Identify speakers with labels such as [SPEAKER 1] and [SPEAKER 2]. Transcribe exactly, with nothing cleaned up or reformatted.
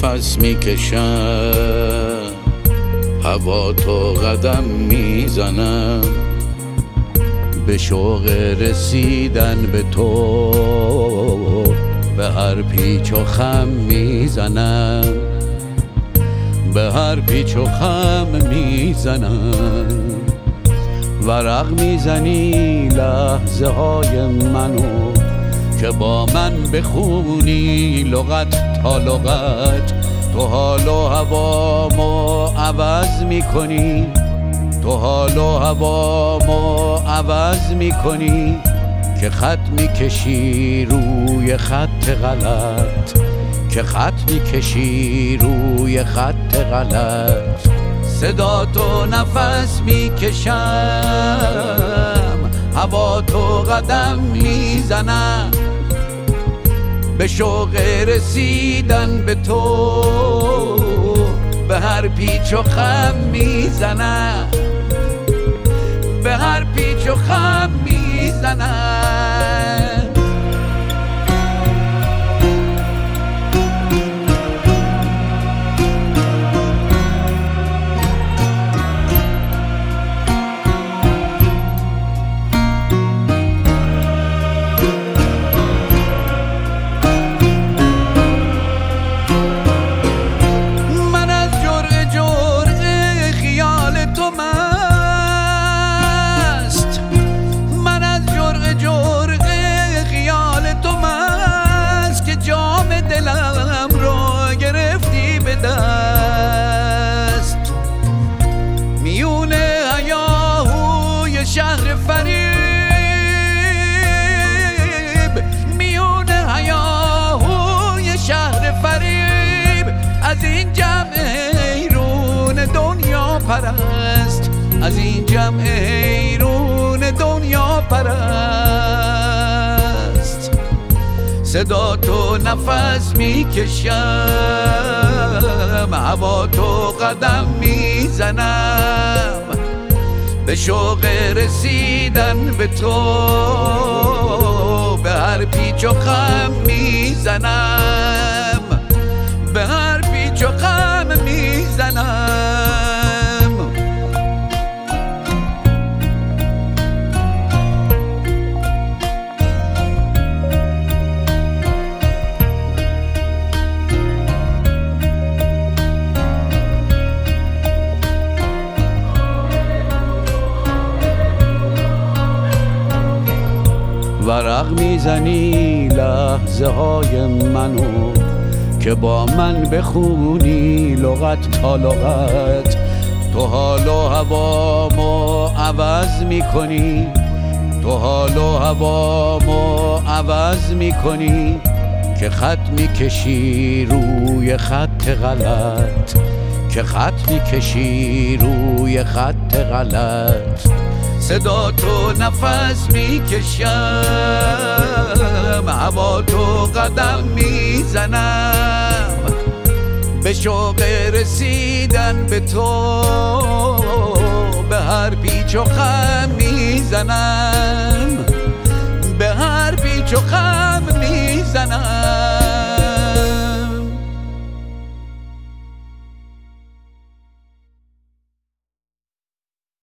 [SPEAKER 1] نفس میکشم، هوا تو قدم میزنم، به شوق رسیدن به تو به هر پیچ و خم میزنم، به هر پیچ و خم میزنم. ورق میزنی لحظه های منو که با من بخونی لغت تا لغت. تو حال و هوامو عوض میکنی، تو حال و هوامو عوض میکنی که خط میکشی روی خط غلط، که خط میکشی روی خط غلط. صدا تو نفس میکشم، هوا تو قدم میزنم، به شوق رسیدن به تو به هر پیچ و خم میزنم، به هر پیچ و خم میزنم. شهر فریب، میونه هیاهوی شهر فریب، از این جمع حیرون دنیا پرست، از این جمع حیرون دنیا پرست. صدا تو نفس میکشم، هوا تو قدم میزنم، به شوق رسیدن به تو به هر پیچ و خم میزنم، به هر پیچ و خم میزنم. ورق میزنی لحظه های منو که با من بخونی لغت تا لغت. تو حال و هوامو عوض میکنی، تو حال و هوامو عوض میکنی که خط میکشی روی خط غلط، که خط میکشی روی خط غلط. صدا تو نفس میکشم، هوا تو قدم میزنم، به شوق رسیدن به تو به هر پیچ و خم میزنم، به هر پیچ و خم میزنم.